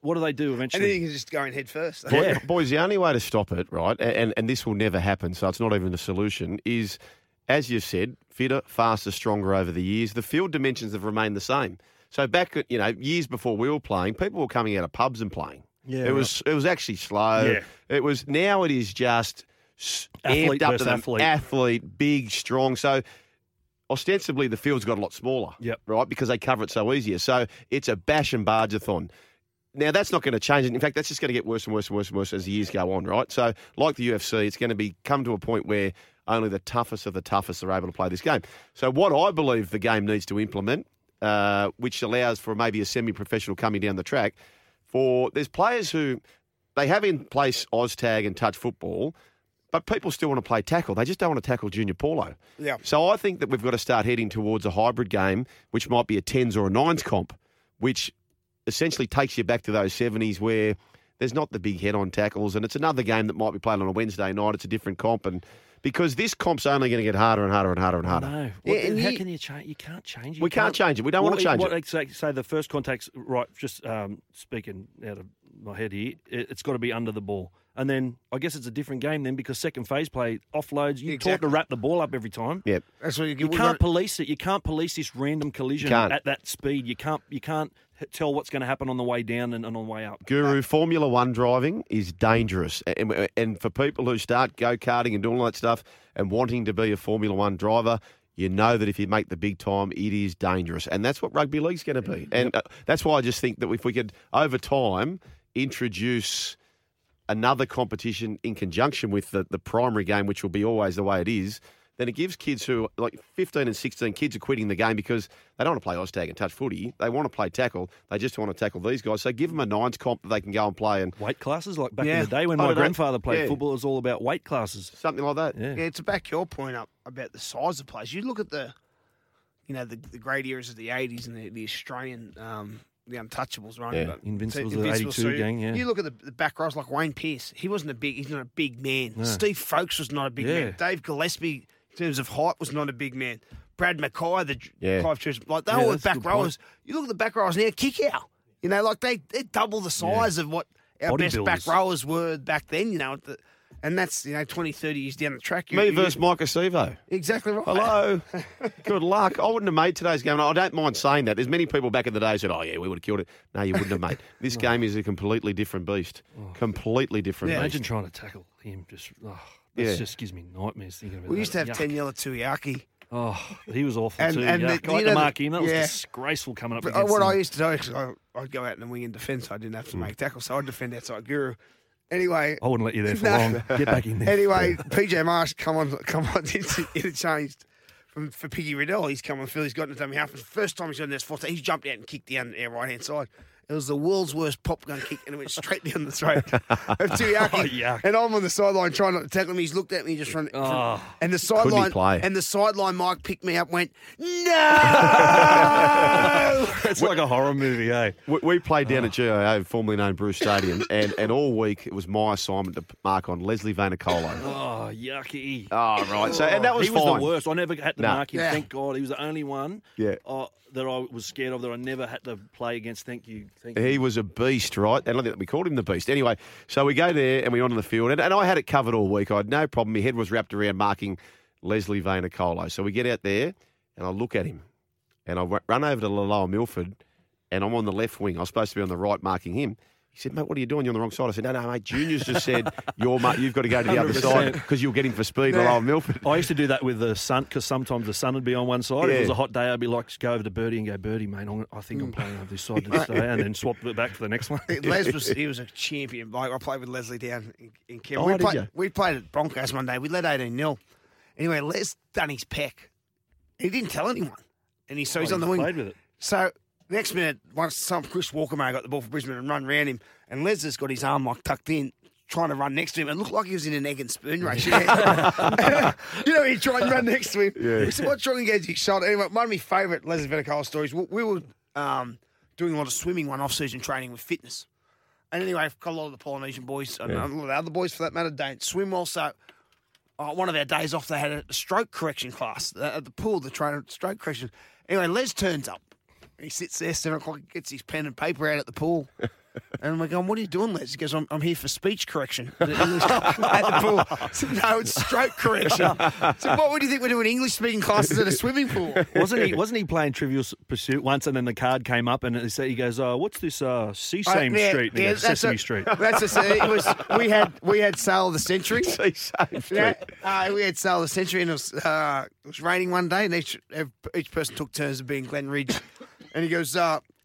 [SPEAKER 3] what do they do
[SPEAKER 4] And then
[SPEAKER 3] eventually?
[SPEAKER 4] you can just go in head first.
[SPEAKER 3] Yeah.
[SPEAKER 2] Boys, the only way to stop it, right, and this will never happen, so it's not even a solution, is, as you said, fitter, faster, stronger over the years. The field dimensions have remained the same. So back, years before we were playing, people were coming out of pubs and playing.
[SPEAKER 3] Yeah,
[SPEAKER 2] it was actually slow.
[SPEAKER 3] Yeah.
[SPEAKER 2] Now it is just
[SPEAKER 3] Athlete
[SPEAKER 2] amped up
[SPEAKER 3] versus
[SPEAKER 2] to
[SPEAKER 3] athlete.
[SPEAKER 2] athlete, big, strong. So ostensibly the field's got a lot smaller,
[SPEAKER 3] Yep.
[SPEAKER 2] right, because they cover it so easier. So it's a bash and barge-a-thon. Now, that's not going to change. In fact, that's just going to get worse and worse and worse and worse as the years go on, right? So, like the UFC, it's going to come to a point where only the toughest of the toughest are able to play this game. So, what I believe the game needs to implement, which allows for maybe a semi-professional coming down the track, there's players who they have in place OzTag and touch football, but people still want to play tackle. They just don't want to tackle junior paulo.
[SPEAKER 4] Yeah.
[SPEAKER 2] So, I think that we've got to start heading towards a hybrid game, which might be a 10s or a 9s comp, which essentially takes you back to those 70s where there's not the big head-on tackles, and it's another game that might be played on a Wednesday night. It's a different comp, and because this comp's only going to get harder and harder and harder and harder.
[SPEAKER 3] No.
[SPEAKER 4] Yeah,
[SPEAKER 3] How can you change? You can't change it.
[SPEAKER 2] We can't change it. We don't want to change it.
[SPEAKER 3] Say the first contact's right. Just speaking out of my head here, it's got to be under the ball, and then I guess it's a different game then because second phase play offloads. You taught to wrap the ball up every time.
[SPEAKER 2] Yep.
[SPEAKER 4] That's what
[SPEAKER 3] You can't police it. You can't police this random collision at that speed. You can't tell what's going to happen on the way down and on the way up.
[SPEAKER 2] Guru, Formula One driving is dangerous. And for people who start go-karting and doing all that stuff and wanting to be a Formula One driver, you know that if you make the big time, it is dangerous. And that's what rugby league's going to be. And that's why I just think that if we could, over time, introduce another competition in conjunction with the primary game, which will be always the way it is, then it gives kids who, like 15 and 16, kids are quitting the game because they don't want to play OzTag and touch footy. They want to play tackle. They just want to tackle these guys. So give them a 9s comp that they can go and play. And
[SPEAKER 3] Weight classes, like back in the day when my grandfather played football, it was all about weight classes.
[SPEAKER 2] Something like that.
[SPEAKER 3] Yeah.
[SPEAKER 4] To back your point up about the size of players, you look at the great eras of the 80s and the Australian, the Untouchables, right?
[SPEAKER 2] Yeah.
[SPEAKER 3] Invincibles of the 82 gang, yeah.
[SPEAKER 4] You look at the back rows like Wayne Pearce. He's not a big man.
[SPEAKER 3] No.
[SPEAKER 4] Steve Folkes was not a big man. Dave Gillespie, in terms of height, was not a big man. Brad Mackay, Clive Church, like they all were back rowers. You look at the back rowers now, kick out. Like they're double the size of what our best back rowers were back then, and that's, 20, 30 years down the track.
[SPEAKER 2] Me versus Mike Acevo.
[SPEAKER 4] Exactly right.
[SPEAKER 2] Hello. Good luck. I wouldn't have made today's game. I don't mind saying that. There's many people back in the day who said, oh, yeah, we would have killed it. No, you wouldn't have, mate. This game is a completely different beast. Completely different beast.
[SPEAKER 3] Imagine trying to tackle him. That just gives me nightmares thinking about it.
[SPEAKER 4] We used to have Taniela Tuiaki.
[SPEAKER 3] Oh, he was awful too.
[SPEAKER 4] And
[SPEAKER 3] I had to mark him. That was disgraceful coming up
[SPEAKER 4] But
[SPEAKER 3] against
[SPEAKER 4] what
[SPEAKER 3] him.
[SPEAKER 4] I used to do is I'd go out in the wing and defend, so I didn't have to make tackles. So I'd defend outside Guru. Anyway,
[SPEAKER 3] I wouldn't let you there for long. Get back in there.
[SPEAKER 4] Anyway, PJ Marsh come on, interchanged for Piggy Riddell. He's come on field. He's got into dummy half. The first time he's on this fourth, he's jumped out and kicked down our right hand side. It was the world's worst pop gun kick, and it went straight down the throat of Tuiaki.
[SPEAKER 3] yuck.
[SPEAKER 4] And I'm on the sideline trying not to tackle him. He's looked at me, just trying. And the
[SPEAKER 2] Couldn't he
[SPEAKER 4] sideline
[SPEAKER 2] play?
[SPEAKER 4] and the sideline Mike picked me up, went no.
[SPEAKER 3] It's like a horror movie, eh?
[SPEAKER 2] We played down at GIO, formerly known Bruce Stadium, and all week it was my assignment to mark on Leslie Vanacolo.
[SPEAKER 3] Oh, yucky.
[SPEAKER 2] Oh, right. So, and that was
[SPEAKER 3] he
[SPEAKER 2] fine.
[SPEAKER 3] was the worst. I never had to mark him.
[SPEAKER 4] Yeah.
[SPEAKER 3] Thank God. He was the only one
[SPEAKER 2] Yeah.
[SPEAKER 3] that I was scared of that I never had to play against. Thank you.
[SPEAKER 2] He was a beast, right? And I think we called him the beast. Anyway, so we go there and we're on the field, and I had it covered all week. I had no problem. My head was wrapped around marking Leslie Vanacolo. So we get out there, and I look at him, and I run over to Laloa Milford, and I'm on the left wing. I was supposed to be on the right marking him. He said, mate, what are you doing? You're on the wrong side. I said, no, mate, Junior's just said you've got to go to the other
[SPEAKER 3] 100%.
[SPEAKER 2] side because you'll get him for speed, Laloa Milford.
[SPEAKER 3] I used to do that with the sun because sometimes the sun would be on one side. If it was a hot day, I'd be like, just go over to Birdie and go, Birdie, mate, I think I'm playing over this side today, and then swap it back to the next one.
[SPEAKER 4] Les was a champion. Like I played with Leslie down in Kent.
[SPEAKER 2] Oh,
[SPEAKER 4] we played at Broncos one day. We led 18-0. Anyway, Les done his peck. He didn't tell anyone, and he's on the wing.
[SPEAKER 3] Played with it.
[SPEAKER 4] So next minute, Chris Walker may have got the ball for Brisbane and run around him, and Les has got his arm like tucked in, trying to run next to him. It looked like he was in an egg and spoon race. He tried and run next to him.
[SPEAKER 2] Yeah.
[SPEAKER 4] He said, what's wrong against his shoulder? Anyway, one of my favourite Leslie Venicola stories, we were doing a lot of swimming off-season training with fitness. And anyway, I've got a lot of the Polynesian boys, and a lot of the other boys for that matter, don't swim well. So one of our days off, they had a stroke correction class at the pool, the trainer stroke correction. Anyway, Les turns up. He sits there, 7 o'clock, gets his pen and paper out at the pool. And we're going, what are you doing, Les? He goes, I'm here for speech correction at the pool. I said, no, it's stroke correction. I said, what would you think we're doing English speaking classes at a swimming pool?
[SPEAKER 3] Wasn't he playing Trivial Pursuit once, and then the card came up, and he goes, what's this Sesame Street? And he goes, Sesame Street.
[SPEAKER 4] We had Sale of the Century.
[SPEAKER 2] Sesame Street.
[SPEAKER 4] We had Sale of the Century, and it was raining one day, and each person took turns of being Glen Ridge. And he goes,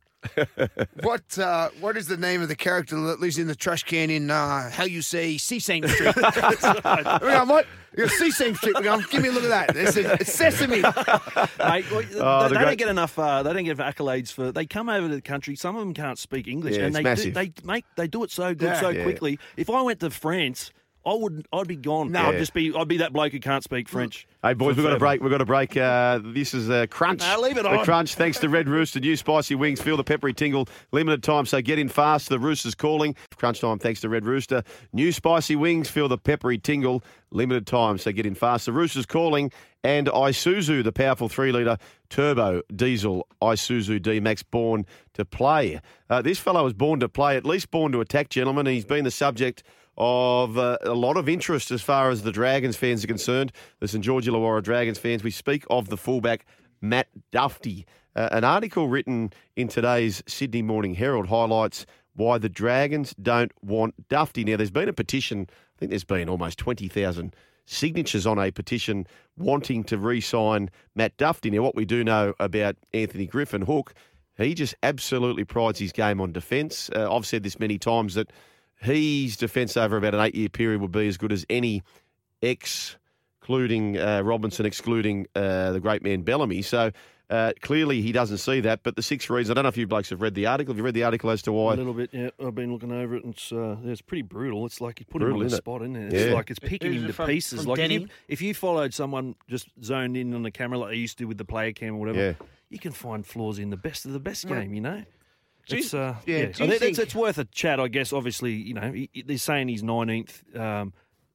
[SPEAKER 4] what is the name of the character that lives in the trash can in How You Say Sesame Street? I'm what? He goes, Sesame Street. Give me a look at that. It's Sesame.
[SPEAKER 3] Mate, they don't get enough. They don't get enough accolades for. They come over to the country. Some of them can't speak English, and they do it so good quickly. If I went to France, I'd be gone. No, I'd be that bloke who can't speak French.
[SPEAKER 2] Hey boys, we've got a break. This is Crunch.
[SPEAKER 3] Leave it on.
[SPEAKER 2] The Crunch, thanks to Red Rooster, new spicy wings. Feel the peppery tingle. Limited time, so get in fast. The Rooster's calling. Crunch time, thanks to Red Rooster, new spicy wings. Feel the peppery tingle. Limited time, so get in fast. The Rooster's calling. And Isuzu, the powerful 3-litre turbo diesel Isuzu D-Max, born to play. This fellow was born to play, at least born to attack, gentlemen. He's been the subject of a lot of interest as far as the Dragons fans are concerned. The St George Illawarra Dragons fans. We speak of the fullback, Matt Duffy. An article written in today's Sydney Morning Herald highlights why the Dragons don't want Duffy. Now, there's been a petition. I think there's been almost 20,000 signatures on a petition wanting to re-sign Matt Duffy. Now, what we do know about Anthony Griffin, Hook, he just absolutely prides his game on defence. I've said this many times that his defence over about an 8-year period would be as good as any excluding Robinson, excluding the great man Bellamy. So clearly he doesn't see that. But the sixth reason, I don't know if you blokes have read the article. Have you read the article as to why?
[SPEAKER 3] A little bit, yeah. I've been looking over it, and it's pretty brutal. It's like you put him on the spot, isn't it? It's like it's picking him to pieces. Like if you followed someone just zoned in on the camera like they used to with the player cam or whatever, you can find flaws in the best of the best game, you know? It's worth a chat, I guess. Obviously, you know, they're saying he's 19th.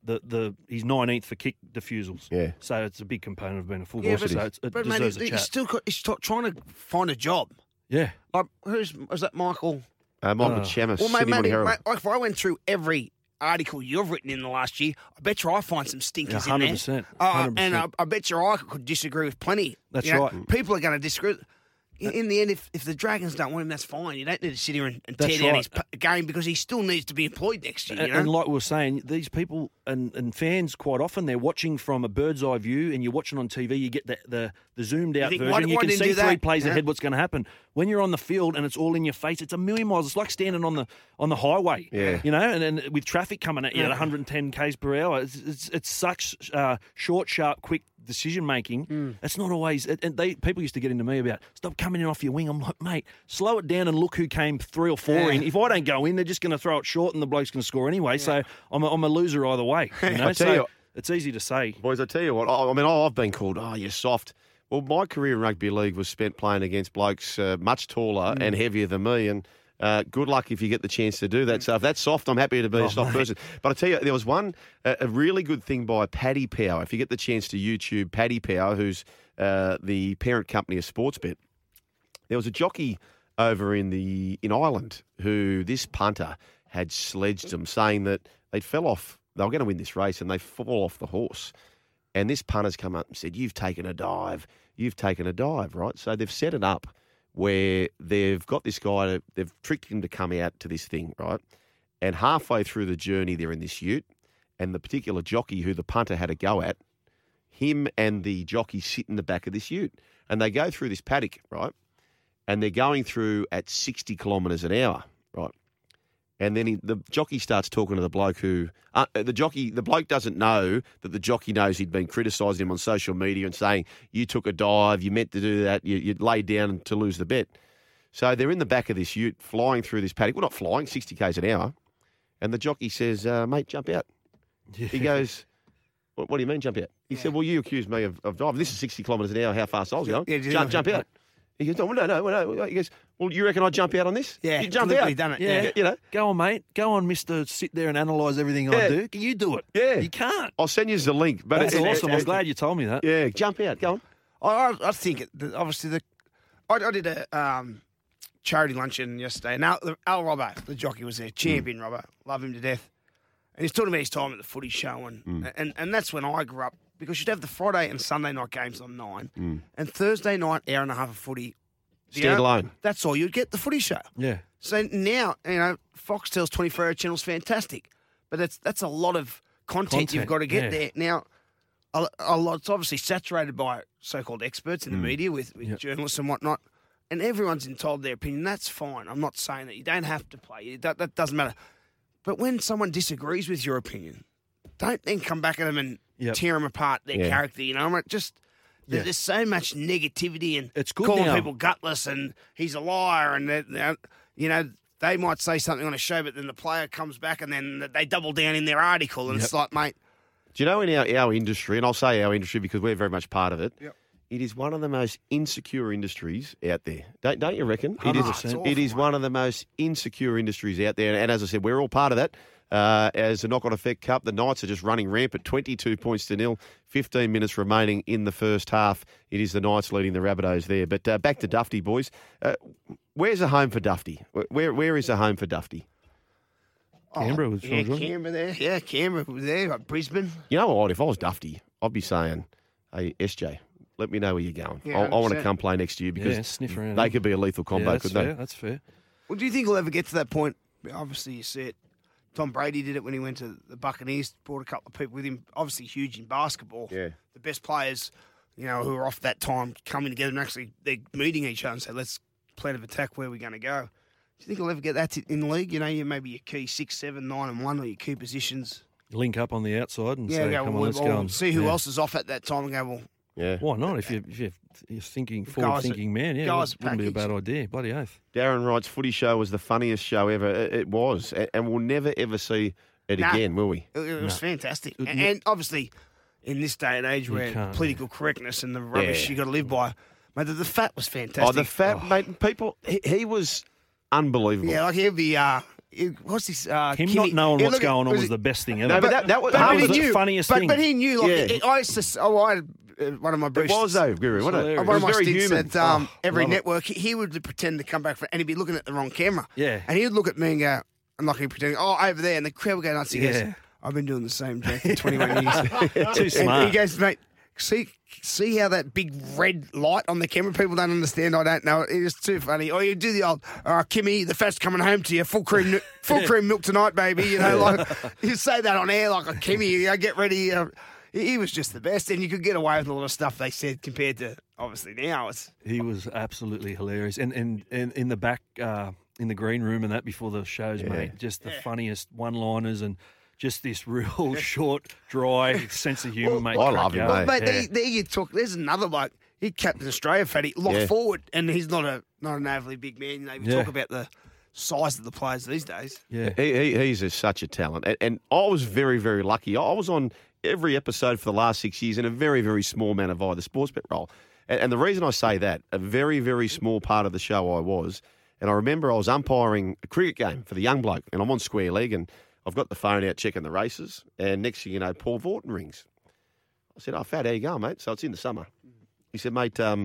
[SPEAKER 3] He's 19th for kick defusals. Yeah. So it's a big component of being a fullback. Yeah, but deserves a chat.
[SPEAKER 4] He's trying to find a job.
[SPEAKER 3] Yeah.
[SPEAKER 4] Like, was that Michael?
[SPEAKER 2] Michael Chammas.
[SPEAKER 4] Well, mate, if I went through every article you've written in the last year, I bet you I find some stinkers in there.
[SPEAKER 3] 100%.
[SPEAKER 4] And I bet you I could disagree with plenty.
[SPEAKER 3] That's right.
[SPEAKER 4] People are going to disagree. In the end, if the Dragons don't want him, that's fine. You don't need to sit here and tear down his game because he still needs to be employed next year.
[SPEAKER 3] And like we were saying, these people and fans quite often, they're watching from a bird's eye view, and you're watching on TV, you get the zoomed out version. You can see 3 plays ahead what's going to happen. When you're on the field and it's all in your face, it's a million miles. It's like standing on the highway, you know, and with traffic coming at you at 110 k's per hour. It's such short, sharp, quick decision making. It's not always. People used to get into me about stop coming in off your wing. I'm like, mate, slow it down and look who came 3 or 4 in. If I don't go in, they're just going to throw it short and the bloke's going to score anyway. Yeah. So I'm a loser either way. You know? It's easy to say,
[SPEAKER 2] boys. I tell you what. I mean, I've been called, you're soft. Well, my career in rugby league was spent playing against blokes much taller and heavier than me, and good luck if you get the chance to do that. So if that's soft, I'm happy to be a soft person. But I tell you, there was a really good thing by Paddy Power. If you get the chance to YouTube Paddy Power, who's the parent company of Sportsbet, there was a jockey over in Ireland who this punter had sledged them, saying that they fell off. They were going to win this race, and they fall off the horse. And this punter's come up and said, "You've taken a dive. You've taken a dive," right? So they've set it up where they've got this guy, they've tricked him to come out to this thing, right? And halfway through the journey, they're in this ute, and the particular jockey who the punter had a go at, him and the jockey sit in the back of this ute. And they go through this paddock, right? And they're going through at 60 kilometres an hour, right? And then the jockey starts talking to the bloke who... the bloke doesn't know that the jockey knows he'd been criticising him on social media and saying, you took a dive, you meant to do that, you laid down to lose the bet. So they're in the back of this ute, flying through this paddock. Well, not flying, 60 k's an hour. And the jockey says, mate, jump out. Yeah. He goes, what do you mean, jump out? He said, well, you accused me of diving. This is 60 kilometres an hour, how fast I was going. Yeah, jump out. He goes, no. He goes, well, you reckon I'd jump out on this?
[SPEAKER 4] Yeah,
[SPEAKER 2] you jump out.
[SPEAKER 4] Done it.
[SPEAKER 3] Yeah.
[SPEAKER 2] You know,
[SPEAKER 3] go on, mate. Go on, Mr. Sit there and analyse everything I do. Can you do it?
[SPEAKER 2] Yeah,
[SPEAKER 3] you can't.
[SPEAKER 2] I'll send you the link. But
[SPEAKER 3] that's awesome. I'm glad you told me that.
[SPEAKER 2] Yeah, jump out. Go on.
[SPEAKER 4] I think obviously I did a charity luncheon yesterday, and Al Robbo, the jockey, was there. Champion Robbo. Love him to death. And he's talking about his time at the footy show, and that's when I grew up, because you'd have the Friday and Sunday night games on 9, and Thursday night, hour and a half of footy.
[SPEAKER 2] Stand alone.
[SPEAKER 4] That's all you'd get, the footy show.
[SPEAKER 3] Yeah.
[SPEAKER 4] So now, Foxtel's 24-hour channel's fantastic, but that's a lot of content you've got to get there. Now, a lot, it's obviously saturated by so-called experts in the media with journalists and whatnot, and everyone's entitled to their opinion. That's fine. I'm not saying that you don't have to play. That doesn't matter. But when someone disagrees with your opinion, don't then come back at them and tear them apart, their character. There's so much negativity and
[SPEAKER 3] it's good
[SPEAKER 4] calling
[SPEAKER 3] now.
[SPEAKER 4] people gutless and he's a liar and they might say something on a show, but then the player comes back and then they double down in their article, and it's like, mate.
[SPEAKER 2] Do you know, in our industry, and I'll say our industry because we're very much part of it, it is one of the most insecure industries out there. Don't you reckon?
[SPEAKER 3] 100%.
[SPEAKER 2] It is one of the most insecure industries out there. And as I said, we're all part of that. As the knock-on effect cup, the Knights are just running rampant, 22-0, 15 minutes remaining in the first half. It is the Knights leading the Rabbitohs there. But back to Dufty, boys. Where's a home for Dufty? Where is a home for Dufty?
[SPEAKER 3] Canberra was
[SPEAKER 4] Canberra there. Yeah, Canberra was there. Like Brisbane.
[SPEAKER 2] You know what? If I was Dufty, I'd be saying, hey, SJ, let me know where you're going.
[SPEAKER 4] Yeah,
[SPEAKER 2] I want to come play next year because
[SPEAKER 3] sniff around.
[SPEAKER 2] they could be a lethal combo, couldn't they?
[SPEAKER 3] That's fair.
[SPEAKER 4] Well, do you think we'll ever get to that point? Obviously, you see it. Tom Brady did it when he went to the Buccaneers, brought a couple of people with him, obviously huge in basketball.
[SPEAKER 2] Yeah.
[SPEAKER 4] The best players, who are off that time coming together and actually they're meeting each other and say, let's plan of attack, where we're going to go. Do you think we'll ever get that in the league? You maybe your key 6, 7, 9 and 1 or your key positions.
[SPEAKER 3] Link up on the outside and say, come on, let's
[SPEAKER 4] we'll
[SPEAKER 3] go. And
[SPEAKER 4] see who else is off at that time and go, well.
[SPEAKER 2] Yeah.
[SPEAKER 3] Why not? If you're thinking, forward-thinking man, it wouldn't be a bad idea. Bloody oath.
[SPEAKER 2] Darren Wright's footy show was the funniest show ever. It was. And we'll never, ever see it again, will we?
[SPEAKER 4] It was fantastic. And obviously, in this day and age where political correctness and the rubbish you got to live by, mate, the fat was fantastic.
[SPEAKER 2] Oh, the fat, mate, people, he was unbelievable.
[SPEAKER 4] Yeah, like he'll be, what's this?
[SPEAKER 3] Him not knowing what's going on was the best thing ever.
[SPEAKER 2] No, but that was
[SPEAKER 3] the funniest thing.
[SPEAKER 4] But he knew, I used to, I had one of my Bruce.
[SPEAKER 2] It was though, Guru, wasn't it?
[SPEAKER 4] One of my
[SPEAKER 2] very
[SPEAKER 4] stints
[SPEAKER 2] human.
[SPEAKER 4] at every network, he would pretend to come back and he'd be looking at the wrong camera.
[SPEAKER 3] Yeah.
[SPEAKER 4] And he would look at me and go, I'm like, he'd pretend, over there, and the crowd would go nuts. He goes, I've been doing the same joke for 21 years.
[SPEAKER 3] Too smart.
[SPEAKER 4] And he goes, mate, see how that big red light on the camera? People don't understand. I don't know. It is too funny. Or you do the old, Kimmy, the fat's coming home to you. Full cream milk tonight, baby. Like you say that on air, like Kimmy. Get ready. He was just the best, and you could get away with a lot of stuff they said compared to obviously now.
[SPEAKER 3] He was absolutely hilarious, and in the back in the green room and that before the shows, mate, just the funniest one-liners and. Just this real short, dry sense of humour, mate.
[SPEAKER 2] I love him, mate.
[SPEAKER 4] Mate, there you talk. There's another bloke. He captained Australia, fatty, locked forward, and he's not an overly big man. You talk about the size of the players these days.
[SPEAKER 2] Yeah, he's such a talent, and I was very, very lucky. I was on every episode for the last 6 years in a very, very small manner via the Sportsbet role, and the reason I say that, a very, very small part of the show I was, and I remember I was umpiring a cricket game for the young bloke, and I'm on square leg, and I've got the phone out checking the races, and next thing you know, Paul Vorton rings. I said, Fat, how you going, mate? So it's in the summer. He said, mate, I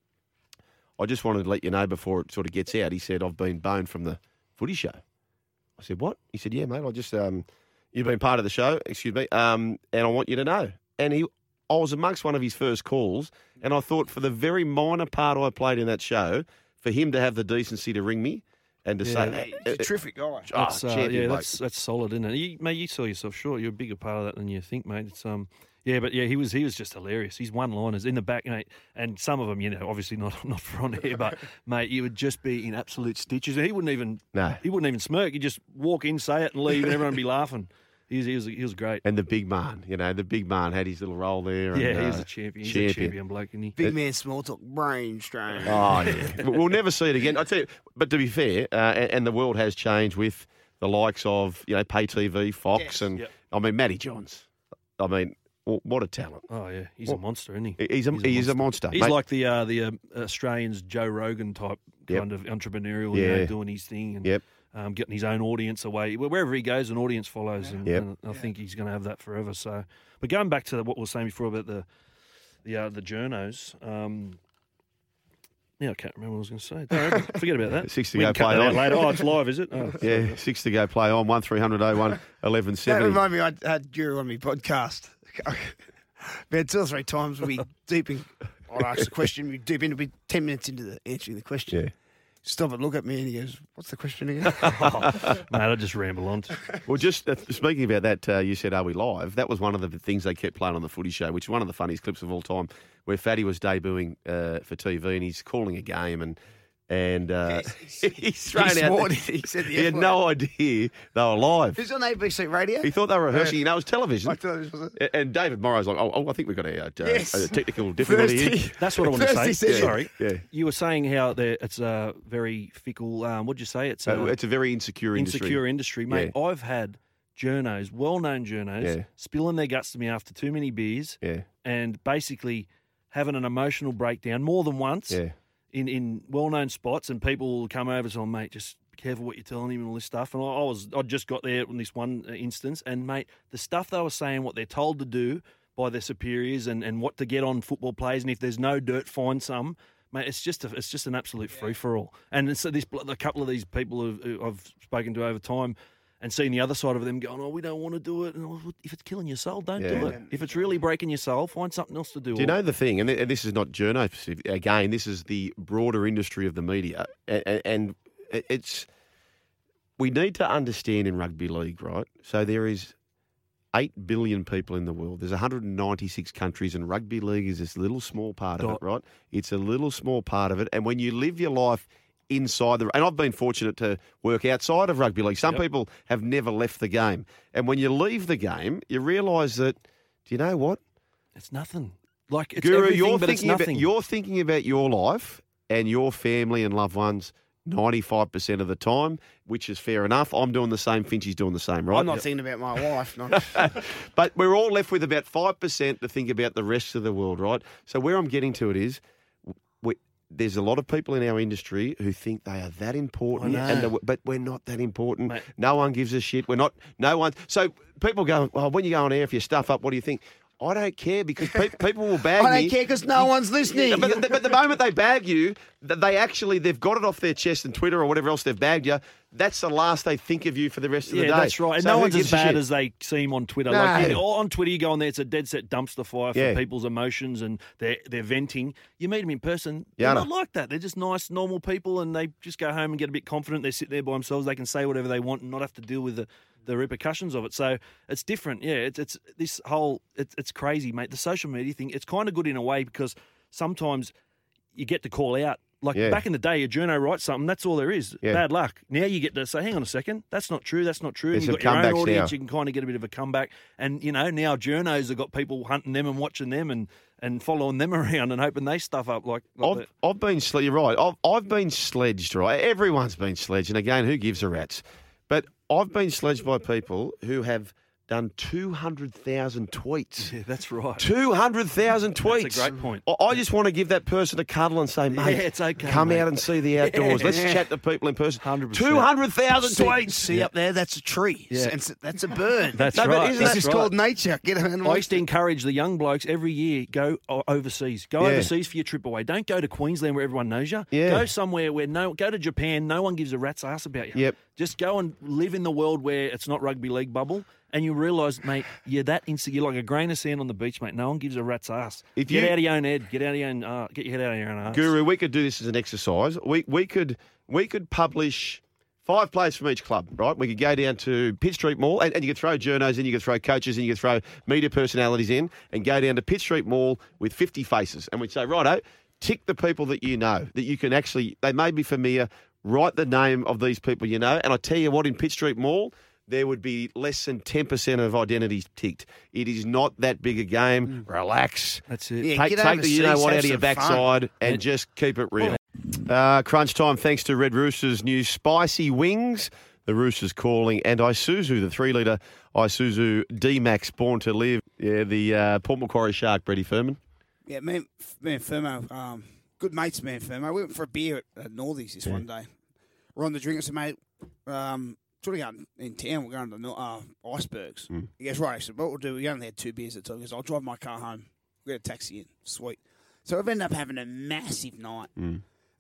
[SPEAKER 2] just wanted to let you know before it sort of gets out. He said, I've been boned from the footy show. I said, what? He said, yeah, mate, I just, you've been part of the show, excuse me, and I want you to know. And I was amongst one of his first calls, and I thought for the very minor part I played in that show, for him to have the decency to ring me, and to say,
[SPEAKER 4] he's a terrific guy.
[SPEAKER 3] That's, that's solid, isn't it? Mate, you sell yourself short. You're a bigger part of that than you think, mate. It's he was just hilarious. He's one-liners in the back, mate, and some of them, obviously not for on air, but mate, you would just be in absolute stitches. He wouldn't even smirk. He'd just walk in, say it, and leave, and everyone would be laughing. He was great.
[SPEAKER 2] And the big man, the big man had his little role there.
[SPEAKER 3] Yeah,
[SPEAKER 2] and,
[SPEAKER 3] he was a champion. He's a champion bloke, isn't he?
[SPEAKER 4] Big man, small talk, brain strain.
[SPEAKER 2] Oh, yeah. We'll never see it again. I tell you, but to be fair, and the world has changed with the likes of pay TV, Fox, and I mean Matty Johns. I mean, what a talent!
[SPEAKER 3] Oh yeah, he's a monster, isn't he?
[SPEAKER 2] He's a monster.
[SPEAKER 3] He's like the Australian's Joe Rogan type kind of entrepreneurial, doing his thing and getting his own audience away. Wherever he goes, an audience follows, and I think he's going to have that forever. So, but going back to what we were saying before about the journos. Now Yeah, I can't remember what I was going to say. Don't worry, forget about that.
[SPEAKER 2] 6 to
[SPEAKER 3] We
[SPEAKER 2] go,
[SPEAKER 3] can cut
[SPEAKER 2] play
[SPEAKER 3] that out
[SPEAKER 2] on.
[SPEAKER 3] later. Oh, it's live, is it? Oh,
[SPEAKER 2] Yeah, 6 to go, play on. 1300 01
[SPEAKER 4] That
[SPEAKER 2] 1170.
[SPEAKER 4] reminded me, I had Guru on my podcast. About 2 or 3 times we'd be deep in. I'd ask the question, we'd deep into 10 minutes into answering the question.
[SPEAKER 2] Yeah.
[SPEAKER 4] Stop and look at me and he goes, "What's the question again?"
[SPEAKER 3] mate, I just ramble on.
[SPEAKER 2] Well, just speaking about that, you said, are we live? That was one of the things they kept playing on the footy show, which is one of the funniest clips of all time, where Fatty was debuting for TV and he's calling a game and he's thrown out.
[SPEAKER 4] He said
[SPEAKER 2] He had no idea they were live.
[SPEAKER 4] Who's on ABC Radio?
[SPEAKER 2] He thought they were rehearsing. You know, it was television.
[SPEAKER 4] I thought it was it.
[SPEAKER 2] And David Morrow's like, I think we've got a
[SPEAKER 4] Yes.
[SPEAKER 2] technical difficulty
[SPEAKER 4] First
[SPEAKER 2] here.
[SPEAKER 3] That's what I want to
[SPEAKER 4] First he
[SPEAKER 3] say.
[SPEAKER 4] said-
[SPEAKER 3] Sorry.
[SPEAKER 2] Yeah.
[SPEAKER 3] You were saying how it's a very fickle, what'd you say? It's a
[SPEAKER 2] It's a very insecure industry.
[SPEAKER 3] industry, mate.
[SPEAKER 2] Yeah.
[SPEAKER 3] I've had journos, well-known journos,
[SPEAKER 2] Yeah.
[SPEAKER 3] spilling their guts to me after too many beers
[SPEAKER 2] Yeah,
[SPEAKER 3] and basically having an emotional breakdown more than once
[SPEAKER 2] yeah.
[SPEAKER 3] in well-known spots, and people will come over and say, "Oh, mate, just be careful what you're telling him and all this stuff." And I just got there in this one instance, and mate, the stuff they were saying, what they're told to do by their superiors, and what to get on football players, and if there's no dirt, find some. Mate, it's just an absolute free for all. And so a couple of these people who I've spoken to over time, and seeing the other side of them going, "Oh, we don't want to do it." And if it's killing your soul, don't do it. If it's really breaking your soul, find something else to do.
[SPEAKER 2] Do you know the thing? And this is not journo specific. Again, this is the broader industry of the media, and it's we need to understand in rugby league, right? So there is 8 billion people in the world. There's 196 countries, and rugby league is this little small part of it, right? It's a little small part of it, and when you live your life inside and I've been fortunate to work outside of rugby league. Some people have never left the game. And when you leave the game, you realise that, do you know what?
[SPEAKER 3] It's nothing. Like, it's
[SPEAKER 2] Guru,
[SPEAKER 3] everything, but it's nothing.
[SPEAKER 2] you're thinking about your life and your family and loved ones 95% of the time, which is fair enough. I'm doing the same. Finchy's doing the same, right?
[SPEAKER 4] I'm not thinking about my wife. Not.
[SPEAKER 2] But we're all left with about 5% to think about the rest of the world, right? So where I'm getting to it is, there's a lot of people in our industry who think they are that important, but we're not that important.
[SPEAKER 3] Mate.
[SPEAKER 2] No one gives a shit. We're not. No one. So people go, well, when you go on air, if you stuff up, what do you think? I don't care because people will bag me.
[SPEAKER 4] I don't care because no one's listening.
[SPEAKER 2] Yeah, but the moment they bag you, they've got it off their chest and Twitter or whatever else they've bagged you. That's the last they think of you for the rest of the day.
[SPEAKER 3] Yeah, that's right. And
[SPEAKER 2] So
[SPEAKER 3] no
[SPEAKER 2] who
[SPEAKER 3] one's as
[SPEAKER 2] gives a
[SPEAKER 3] bad
[SPEAKER 2] shit?
[SPEAKER 3] as they seem on Twitter.
[SPEAKER 4] No.
[SPEAKER 3] Like on Twitter, you go on there, it's a dead set dumpster fire for
[SPEAKER 2] Yeah.
[SPEAKER 3] people's emotions and they're venting. You meet them in person,
[SPEAKER 2] Yeah,
[SPEAKER 3] they're
[SPEAKER 2] I
[SPEAKER 3] not like that. They're just nice, normal people, and they just go home and get a bit confident. They sit there by themselves. They can say whatever they want and not have to deal with the repercussions of it. So it's different. Yeah, it's this whole it's crazy, mate. The social media thing, it's kind of good in a way because sometimes you get to call out. Like back in the day, a journo writes something, that's all there is.
[SPEAKER 2] Yeah.
[SPEAKER 3] Bad luck. Now you get to say, hang on a second, that's not true, that's not true.
[SPEAKER 2] There's
[SPEAKER 3] And you've
[SPEAKER 2] some
[SPEAKER 3] got your own
[SPEAKER 2] comebacks
[SPEAKER 3] audience,
[SPEAKER 2] now.
[SPEAKER 3] you can kind of get a bit of a comeback. And, now journos have got people hunting them and watching them and following them around and hoping they stuff up like that.
[SPEAKER 2] I've been you're right. I've been sledged, right? Everyone's been sledged, and again, who gives a rat's? But I've been sledged by people who have done 200,000 tweets.
[SPEAKER 3] Yeah, that's right.
[SPEAKER 2] 200,000 tweets.
[SPEAKER 3] That's a great point.
[SPEAKER 2] I just want to give that person a cuddle and say, mate,
[SPEAKER 3] it's okay,
[SPEAKER 2] come
[SPEAKER 3] mate.
[SPEAKER 2] out and see the outdoors. Let's chat to people in person.
[SPEAKER 3] 100%.
[SPEAKER 2] 200,000 tweets.
[SPEAKER 4] See up there, that's a tree.
[SPEAKER 3] Yeah.
[SPEAKER 4] And that's a bird.
[SPEAKER 3] That's
[SPEAKER 2] No, but
[SPEAKER 3] right.
[SPEAKER 2] isn't
[SPEAKER 4] This
[SPEAKER 2] that
[SPEAKER 4] is
[SPEAKER 3] right.
[SPEAKER 4] called nature. Get on and
[SPEAKER 3] I used to encourage the young blokes every year, go overseas. Go
[SPEAKER 2] Yeah.
[SPEAKER 3] overseas for your trip away. Don't go to Queensland where everyone knows you.
[SPEAKER 2] Yeah.
[SPEAKER 3] Go somewhere where go to Japan, no one gives a rat's ass about you.
[SPEAKER 2] Yep.
[SPEAKER 3] Just go and live in the world where it's not rugby league bubble, and you realise, mate, you're you're like a grain of sand on the beach, mate. No one gives a rat's ass. Get out of your own head. Get out of your own. Get your head out of your own ass.
[SPEAKER 2] Guru, we could do this as an exercise. We could publish 5 players from each club, right? We could go down to Pitt Street Mall, and you could throw journos in, you could throw coaches in, you could throw media personalities in, and go down to Pitt Street Mall with 50 faces. And we'd say, righto, tick the people that you know, that you can actually, they may be familiar, write the name of these people you know. And I tell you what, in Pitt Street Mall, there would be less than 10% of identities ticked. It is not that big a game. Relax.
[SPEAKER 3] That's it.
[SPEAKER 4] Yeah, get
[SPEAKER 2] Take the you know
[SPEAKER 4] overseas,
[SPEAKER 2] what
[SPEAKER 4] have
[SPEAKER 2] out of your
[SPEAKER 4] some fun.
[SPEAKER 2] backside and just keep it real. Crunch time thanks to Red Rooster's new spicy wings. The Roosters calling, and Isuzu, the 3-litre Isuzu D-Max, born to live. Yeah, the Port Macquarie Shark, Brady Furman.
[SPEAKER 4] Yeah, me and Firmo, good mates, me and Firmo. We went for a beer at Northies this one day. We're on the drink. I said, mate, sort of going in town. We're going to the icebergs. He goes, right. I said, what we'll do, we only had 2 beers at the time. He goes, I'll drive my car home. We'll get a taxi in. Sweet. So we've ended up having a massive night.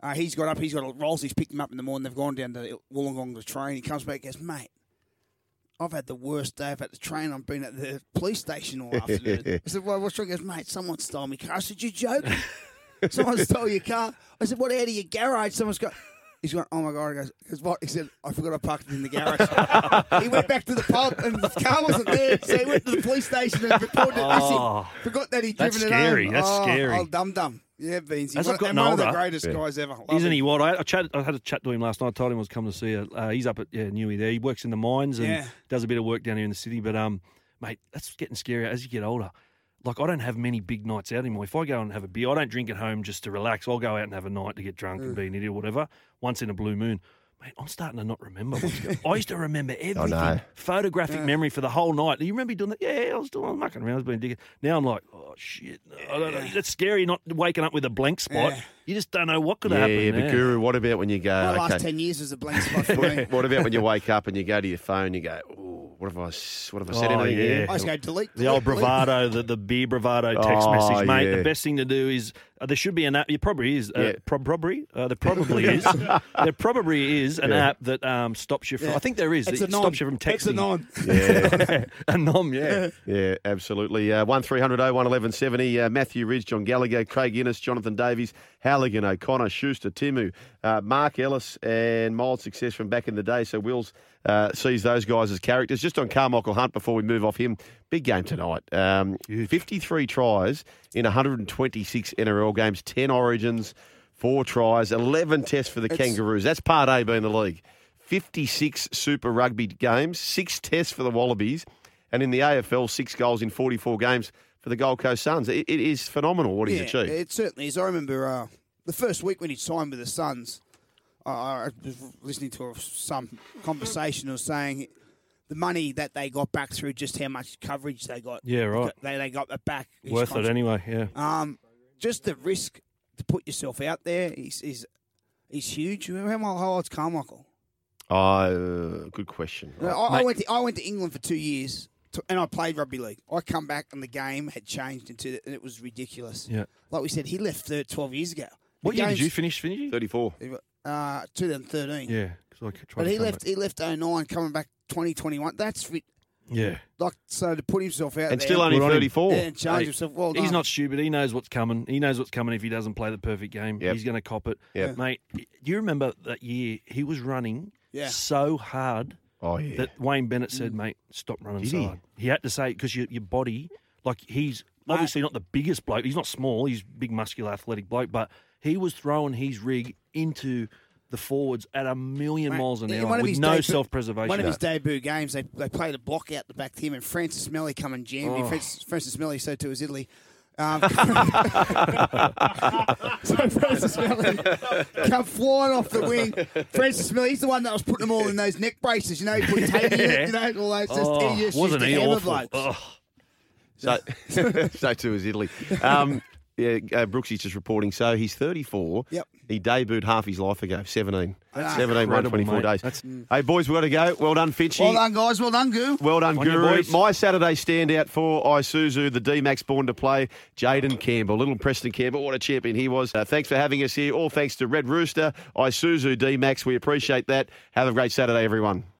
[SPEAKER 4] He's got up. He's got rolls. He's picked him up in the morning. They've gone down to Wollongong to train. He comes back and goes, mate, I've had the worst day. I've had to train. I've been at the police station all afternoon. I said, well, what's wrong? He goes, mate, someone stole my car. I said, you joking? Someone stole your car? I said, what, out of your garage? Someone's got... He's going, oh, my God. He goes, what? He said, I forgot I parked it in the garage. He went back to the pub and the car wasn't there. So he went to the police station and reported it missing. Forgot that he'd driven it home.
[SPEAKER 3] That's scary.
[SPEAKER 4] Oh, dum-dum. Yeah, Beansy.
[SPEAKER 3] As I've gotten
[SPEAKER 4] one
[SPEAKER 3] older,
[SPEAKER 4] of the greatest guys ever.
[SPEAKER 3] Isn't he? What I had a chat to him last night. I told him I was coming to see her. He's up at Newey there. He works in the mines and does a bit of work down here in the city. But mate, that's getting scarier as you get older. Like, I don't have many big nights out anymore. If I go and have a beer, I don't drink at home just to relax. I'll go out and have a night to get drunk and be an idiot or whatever. Once in a blue moon. Mate, I'm starting to not remember what's going on. I used to remember everything.
[SPEAKER 2] know.
[SPEAKER 3] Photographic memory for the whole night. Do you remember doing that? Yeah, I was mucking around. I was being digging. Now I'm like, oh, shit. I don't know. That's scary, not waking up with a blank spot.
[SPEAKER 4] Yeah.
[SPEAKER 3] You just don't know what could happen.
[SPEAKER 2] Yeah, but Guru, what about when you go...
[SPEAKER 4] My last 10 years was a blank spot for me.
[SPEAKER 2] What about when you wake up and you go to your phone and you go, oh, what have I said anything here?
[SPEAKER 4] I just go delete.
[SPEAKER 3] The old bravado, the beer bravado text message, mate. The best thing to do is there should be an app. It probably is. There probably is. There probably is an app that stops you from. I think there is.
[SPEAKER 4] It
[SPEAKER 3] stops you from texting.
[SPEAKER 4] It's a non.
[SPEAKER 2] Yeah,
[SPEAKER 3] a nom. Yeah.
[SPEAKER 2] yeah, absolutely. 1300 01 1170. Matthew Ridge, John Gallagher, Craig Innes, Jonathan Davies, Halligan, O'Connor, Schuster, Timu, Mark Ellis, and mild success from back in the day. So Wills sees those guys as characters. Just on Carmichael Hunt before we move off him, big game tonight. 53 tries in 126 NRL games, 10 origins, 4 tries, 11 tests for the Kangaroos. That's Part A being the league. 56 Super Rugby games, 6 tests for the Wallabies, and in the AFL, 6 goals in 44 games for the Gold Coast Suns. It is phenomenal what he's achieved.
[SPEAKER 4] It certainly is. I remember the first week when he signed with the Suns, I was listening to some conversation of saying the money that they got back through just how much coverage they got.
[SPEAKER 3] Yeah, right.
[SPEAKER 4] They got it back.
[SPEAKER 3] Worth it anyway, yeah.
[SPEAKER 4] Just the risk to put yourself out there is huge. How old's Carmichael?
[SPEAKER 2] Good question.
[SPEAKER 4] I went to England for 2 years. And I played rugby league. I come back and the game had changed and it was ridiculous. Yeah, like we said, he left 12 years ago.
[SPEAKER 3] What year did you finish?
[SPEAKER 2] 34.
[SPEAKER 4] 2013.
[SPEAKER 3] Yeah,
[SPEAKER 4] but he left 09, coming back 2021. That's like so to put himself out
[SPEAKER 2] and
[SPEAKER 4] there,
[SPEAKER 2] still only 34.
[SPEAKER 4] And change himself. Well done.
[SPEAKER 3] He's not stupid. He knows what's coming. He knows what's coming if he doesn't play the perfect game.
[SPEAKER 2] Yep.
[SPEAKER 3] He's going to cop it.
[SPEAKER 2] Yep.
[SPEAKER 3] Mate, do you remember that year he was running so hard?
[SPEAKER 2] Oh, yeah.
[SPEAKER 3] That Wayne Bennett said, mate, stop running so hard. He had to say, because your body, like he's obviously not the biggest bloke. He's not small. He's big, muscular, athletic bloke. But he was throwing his rig into the forwards at a million miles an hour with no self-preservation.
[SPEAKER 4] One of his debut games, they played a block out the back to him, and Francis Melly come and jammed him. Francis Melly, so too is Italy. So Francis Melly come flying off the wing. Francis Melly, he's the one that was putting them all in those neck braces. You know, he put tape in it. You know, all those. Just
[SPEAKER 3] wasn't he awful?
[SPEAKER 2] So too is Italy. Brooksy's just reporting. So he's 34.
[SPEAKER 4] Yep.
[SPEAKER 2] He debuted half his life ago, 17.
[SPEAKER 3] That's
[SPEAKER 2] 17, 124 days. Hey, boys, we've got to go. Well done, Fitchy.
[SPEAKER 4] Well done, guys. Well done, Goo.
[SPEAKER 2] Well done,
[SPEAKER 3] On
[SPEAKER 2] Guru.
[SPEAKER 3] boys.
[SPEAKER 2] My Saturday standout for Isuzu, the D-Max born to play, Jaden Campbell. Little Preston Campbell, what a champion he was. Thanks for having us here. All thanks to Red Rooster, Isuzu D-Max. We appreciate that. Have a great Saturday, everyone.